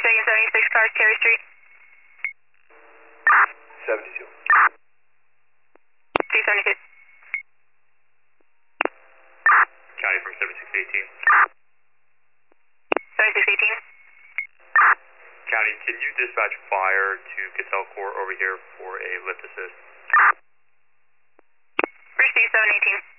seconds, 76 cars, Terry Street. 72. 272. County from 7618. 7618. County, can you dispatch fire to Cattell Court over here for a lift assist? Received 718.